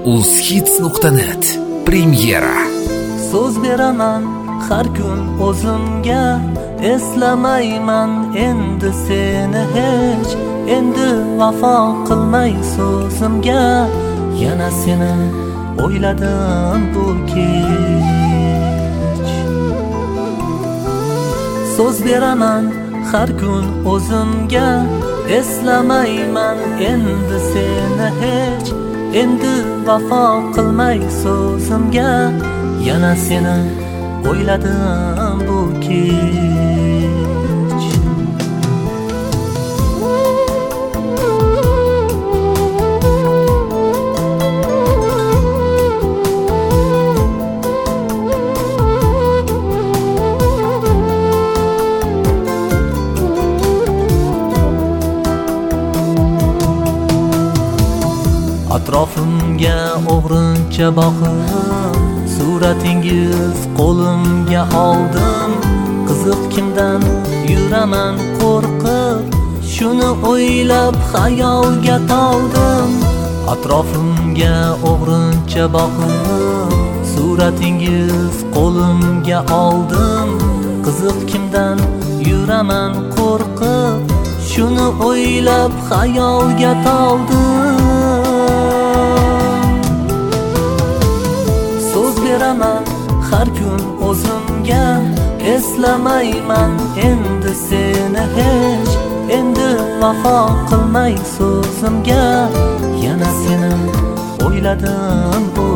uzhits.net premyera. So'z beraman har kun o'zimga, eslamayman endi seni hech. Endi vafo qilmay so'zimga, yana seni o'yladim bu kech. So'z beraman har kun o'zimga, eslamayman endi seni hech. Endi vafo qilmay so'zimga, yana seni o'yladim bu kech. Atrofimga o'g'rincha boqib, suratingiz qo'limga oldim. Qiziq kimdan yuraman qo'rqib, shuni o'ylab xayolga toldim. Atrofimga o'g'rincha boqib, suratingiz qo'limga oldim. Qiziq kimdan yuraman qo'rqib, shuni o'ylab xayolga toldim. So'z beraman har kun o'zimga, eslamayman endi seni hech. Endi vafo qilmay so'zimga, yana seni o'yladim bu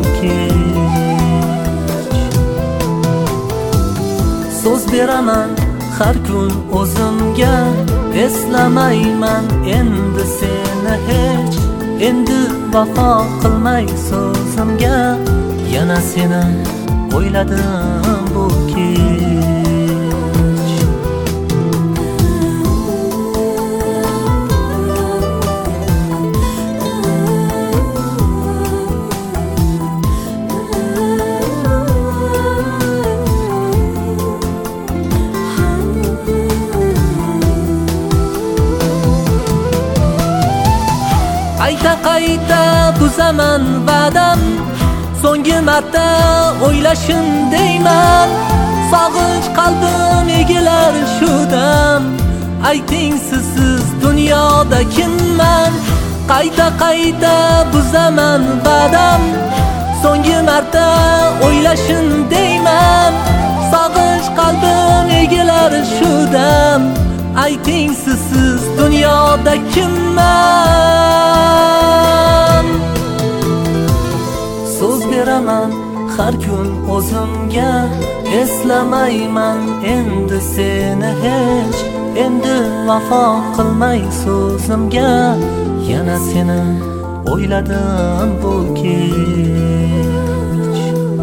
kech. So'z beraman har kun o'zimga, eslamayman endi seni hech. Endi vafo qilmay so'zimga, yana seni o'yladim bu kech. Qayta buzaman va'dam, so'nggi marta o'ylashim deyman. Sog'inch qalbim egilar shu dam, ayting siz dunyoda kimman? Qayta buzaman va'dam, so'nggi marta o'ylashim deyman. Sog'inch qalbim egilar shu dam, ayting siz dunyoda kimman? So'z beraman har kun o'zimga, eslamayman endi seni hech. Endi vafo qilmay so'zimga, yana seni o'yladim bu kech.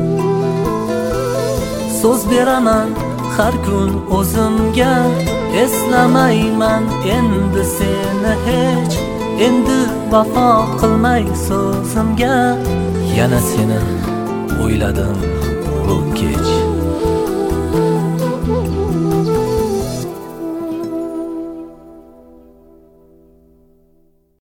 So'z beraman har kun o'zimga, eslamayman endi seni hech. Endi vafo qilmay so'zimga, yana seni o'yladim bu kech.